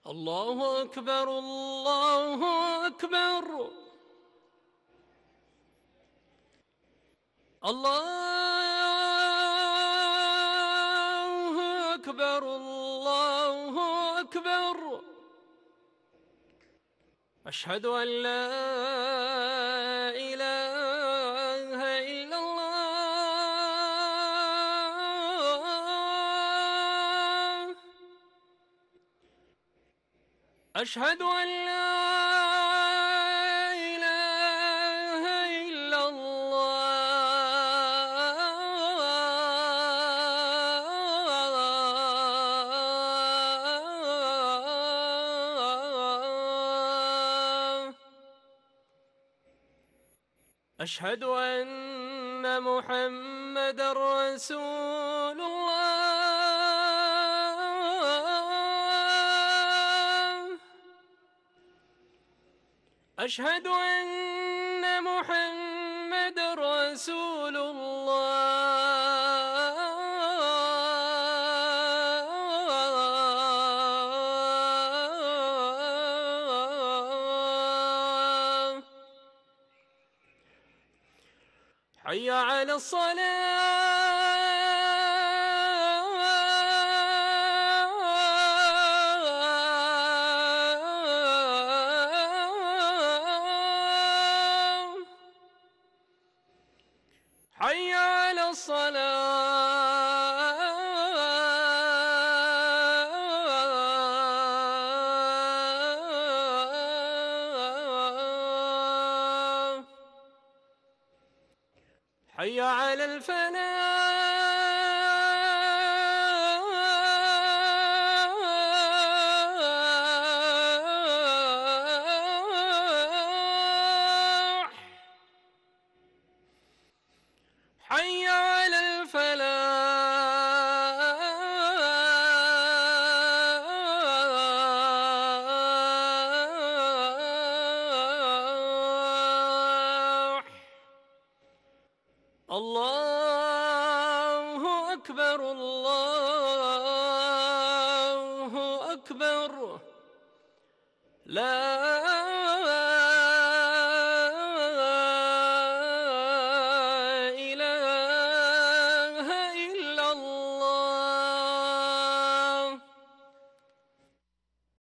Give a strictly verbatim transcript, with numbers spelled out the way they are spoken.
الله أكبر الله أكبر. الله أكبر الله أكبر. أشهد أن لا إله إلا الله. أشهد أن لا إله إلا الله. أشهد أن محمدًا رسول الله. أشهد أن محمدًا رسول الله. حي على الصلاة. حي على الصلاة. حي على الفلاح. حي على الفلاح. الله أكبر الله أكبر. لا